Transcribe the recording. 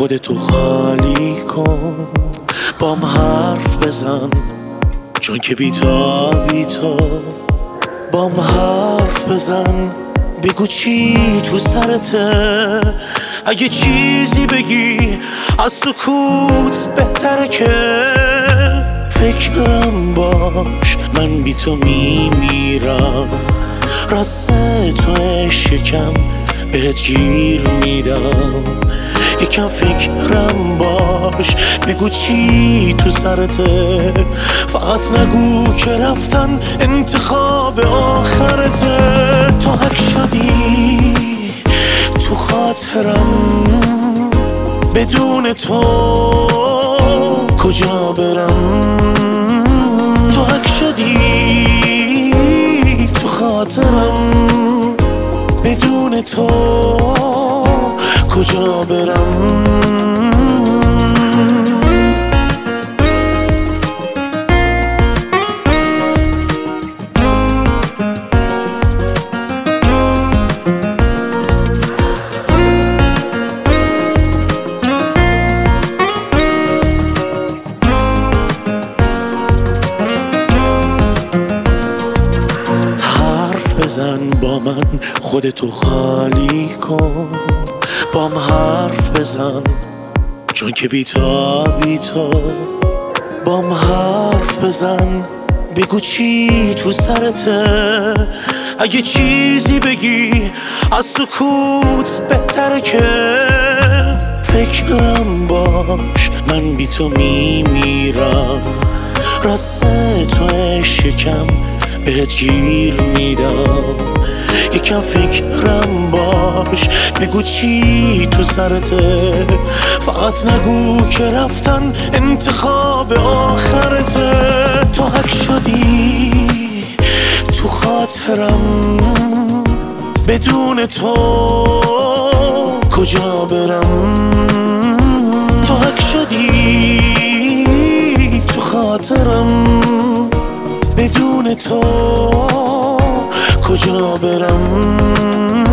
خودتو خالی کن، بام حرف بزن، چون که بی تو بام حرف بزن. بگو چی تو سرته، اگه چیزی بگی از سکوت بهتره که فکرم باش. من بی تو میمیرم، راست تو شکم بهت گیر میدم. یکم فکرم باش، بگو چی تو سرته، فقط نگو که رفتن انتخاب آخرته. تو حک شدی تو خاطرم، بدون تو کجا برم. تو حک شدی تو خاطرم، بدون تو کجا برم. بزن با من، خودتو خالی کن، بام حرف بزن، چون که بی تو بام حرف بزن. بگو چی تو سرته، اگه چیزی بگی از سکوت بهتره که فکرم باش. من بی تو میمیرم، راست تو شکم بهت گیر میدم. یکم فکرم باش، بگو چی تو سرته، فقط نگو که رفتن انتخاب آخرته. تو حک شدی تو خاطرم، بدون تو کجا برم. تو حک شدی تو خاطرم، بدون تو کجا برم.